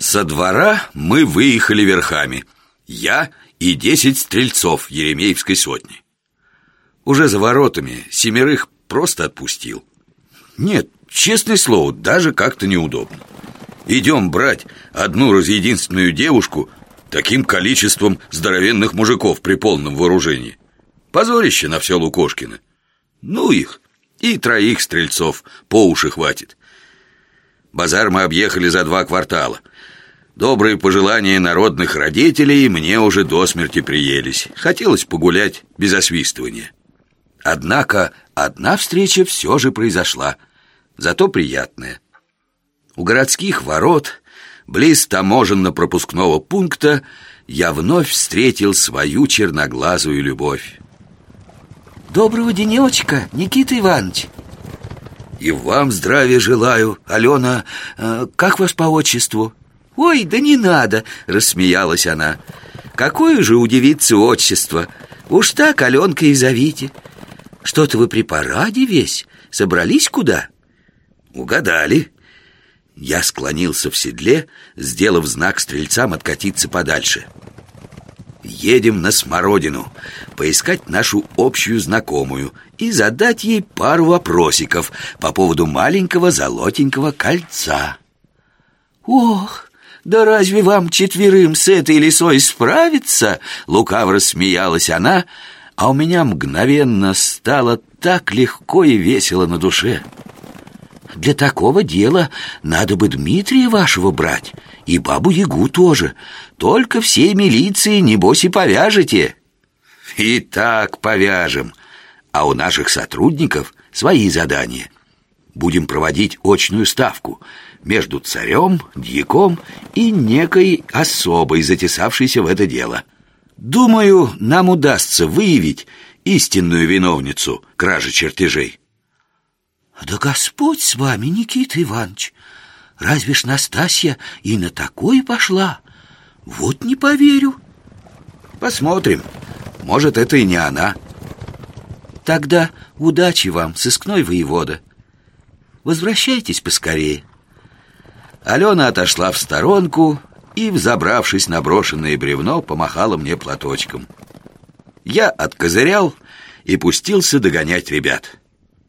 Со двора мы выехали верхами. Я и 10 стрельцов Еремеевской сотни. Уже за воротами 7 просто отпустил. Нет, честное слово, даже как-то неудобно. Идем брать одну разъединственную девушку таким количеством здоровенных мужиков при полном вооружении. Позорище на все Лукошкино. Ну их, и 3 стрельцов по уши хватит. Базар мы объехали за 2 квартала. Добрые пожелания народных родителей мне уже до смерти приелись. Хотелось погулять без освистывания. Однако одна встреча все же произошла, зато приятная. У городских ворот, близ таможенно-пропускного пункта, я вновь встретил свою черноглазую любовь. Доброго денечка, Никита Иванович. И вам здравия желаю, Алена. Как вас по отчеству? Ой, да не надо, рассмеялась она. Какое же у девицы отчество? Уж так Аленка и зовите. Что-то вы при параде весь? Собрались куда? Угадали. Я склонился в седле, сделав знак стрельцам откатиться подальше. Едем на Смородину, поискать нашу общую знакомую и задать ей пару вопросиков по поводу маленького золотенького кольца. Ох, да разве вам 4 с этой лисой справиться? Лукаво рассмеялась она, а у меня мгновенно стало так легко и весело на душе. Для такого дела надо бы Дмитрия вашего брать, и бабу-ягу тоже. Только всей милиции, небось, и повяжете. И так повяжем. А у наших сотрудников свои задания. Будем проводить очную ставку между царем, дьяком и некой особой, затесавшейся в это дело. Думаю, нам удастся выявить истинную виновницу кражи чертежей. Да Господь с вами, Никита Иванович. Разве ж Настасья и на такое пошла? Вот не поверю. Посмотрим. Может, это и не она. Тогда удачи вам, сыскной воевода. Возвращайтесь поскорее. Алена отошла в сторонку и, взобравшись на брошенное бревно, помахала мне платочком. Я откозырял и пустился догонять ребят.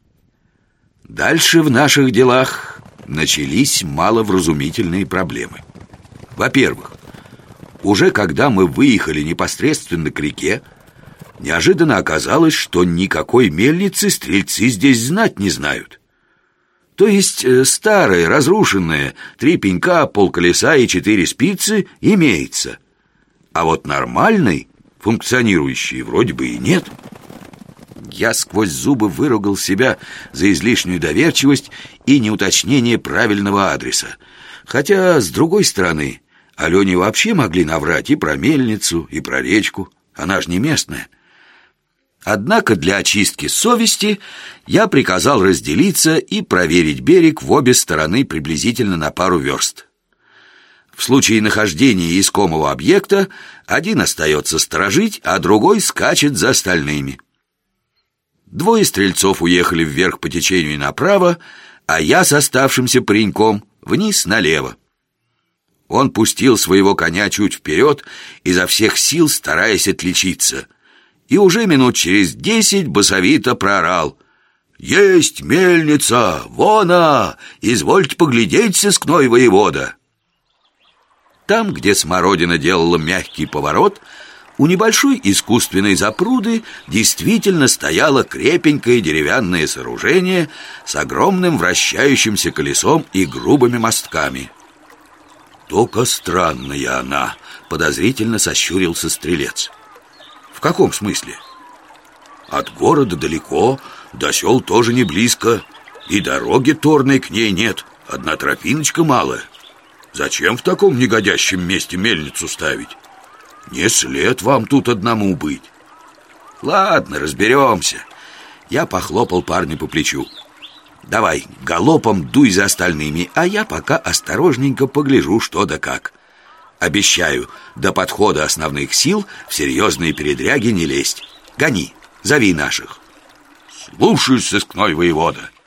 Дальше в наших делах начались маловразумительные проблемы. Во-первых, уже когда мы выехали непосредственно к реке, неожиданно оказалось, что никакой мельницы стрельцы здесь знать не знают. То есть старое, разрушенное, 3 пенька, полколеса и 4 спицы имеется. А вот нормальной, функционирующей, вроде бы и нет. Я сквозь зубы выругал себя за излишнюю доверчивость и неуточнение правильного адреса. Хотя, с другой стороны, Алене вообще могли наврать и про мельницу, и про речку. Она же не местная. Однако для очистки совести я приказал разделиться и проверить берег в обе стороны приблизительно на пару верст. В случае нахождения искомого объекта один остается сторожить, а другой скачет за остальными. 2 стрельцов уехали вверх по течению направо, а я с оставшимся пареньком вниз налево. Он пустил своего коня чуть вперед, изо всех сил стараясь отличиться, и уже минут через 10 басовито проорал: «Есть мельница! Вон она! Извольте поглядеть, сыскной воевода!» Там, где Смородина делала мягкий поворот, у небольшой искусственной запруды действительно стояло крепенькое деревянное сооружение с огромным вращающимся колесом и грубыми мостками. «Только странная она», — подозрительно сощурился стрелец. «В каком смысле?» «От города далеко, до сел тоже не близко, и дороги торной к ней нет, одна тропиночка малая. Зачем в таком негодящем месте мельницу ставить? Не след вам тут одному быть». «Ладно, разберемся». Я похлопал парня по плечу. «Давай, галопом дуй за остальными, а я пока осторожненько погляжу, что да как. Обещаю, до подхода основных сил в серьезные передряги не лезть. Гони, зови наших». «Слушаюсь, сыскной воевода».